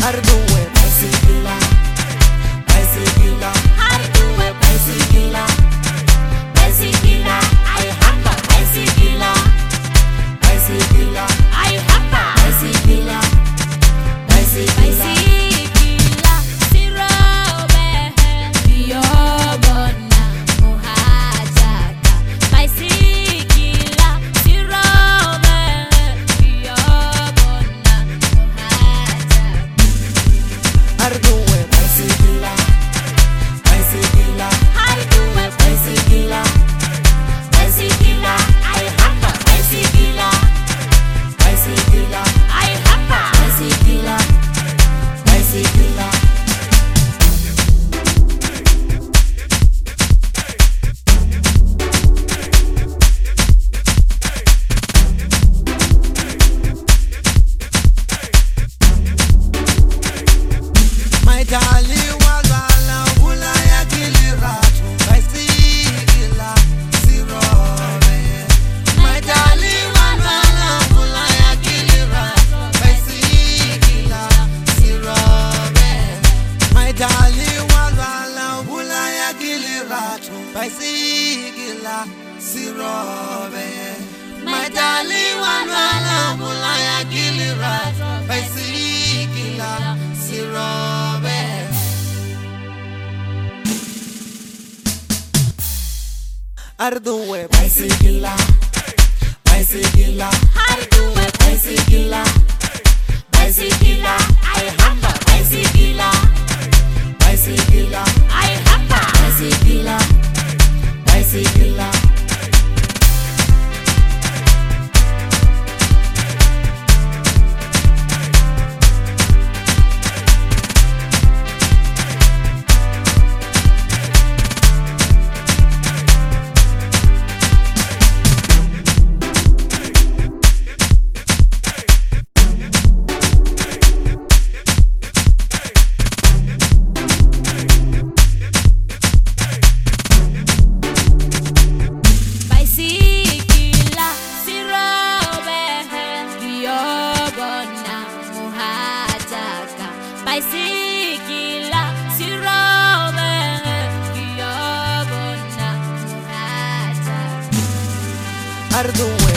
Arduwe baisikila, baisikila. Arduwe baisikila, baisikila. I hapa baisikila, baisikila. I hapa baisikila, baisikila. Baisikila sirobe yobona muhajaka. Baisikila sirobe yobona muhajaka. Arduwe baisikila, baisikila. Arduwe baisikila, baisikila. I hapa baisikila, baisikila. I hapa baisikila, baisikila. My darling wazala hula ya kiliratu baisikila sirobe. My darling wazala hula ya kiliratu baisikila sirobe. My darling wazala hula ya kiliratu baisikila sirobe. My darling wazala hula ya kiliratu baisikila sirobe. Arduwe baisikila, baisikila. Arduwe baisikila, baisikila. I hapa baisikila, baisikila. I hapa baisikila, baisikila. Baisikila sirobe yobona muhajaka. Baisikila sirobe yobona muhajaka. Arduwe